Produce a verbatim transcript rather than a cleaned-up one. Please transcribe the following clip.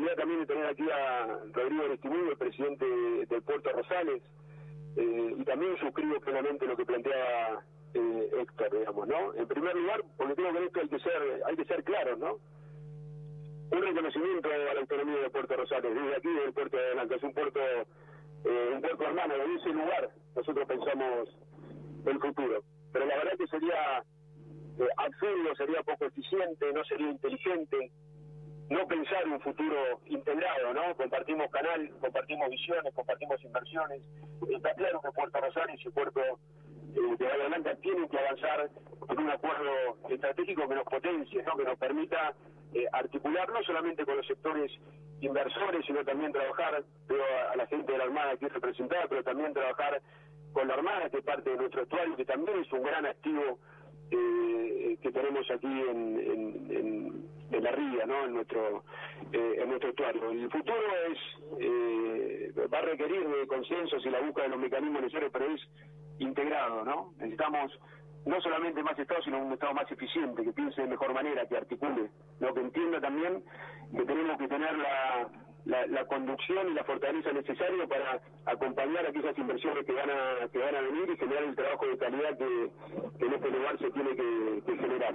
posibilidad también de tener aquí a Rodrigo Aristimuño, el presidente del Puerto Rosales, eh, y también suscribo plenamente lo que planteaba eh, Héctor, digamos, ¿no? En primer lugar, porque creo que en esto hay que ser, hay que ser claros, ¿no? Un reconocimiento a la autonomía de Puerto Rosales, desde aquí, del puerto de Adelante, es un puerto, eh, un puerto hermano, en ese lugar nosotros pensamos el futuro. Pero la verdad que sería eh, absurdo, sería poco eficiente, no sería inteligente no pensar un futuro integrado, ¿no? Compartimos canal, compartimos visiones, compartimos inversiones. Está claro que Puerto Rosales y Puerto eh, de Bahía Blanca tienen que avanzar en un acuerdo estratégico que nos potencie, ¿no? Que nos permita eh, articular no solamente con los sectores inversores, sino también trabajar, veo a, a la gente de la Armada aquí representada, pero también trabajar con la Armada, que es parte de nuestro estuario, que también es un gran activo eh, que tenemos aquí en, en, en, en la ría, ¿no? En nuestro eh, en nuestro estuario. El futuro es eh, va a requerir de consensos y la búsqueda de los mecanismos necesarios, pero es integrado, ¿no? Necesitamos no solamente más Estado, sino un Estado más eficiente, que piense de mejor manera, que articule, ¿no? Que entienda también que tenemos que tener la, la, la conducción y la fortaleza necesaria para acompañar aquellas inversiones que van a que van a venir y generar el trabajo de calidad que, que en este lugar se tiene que, que generar.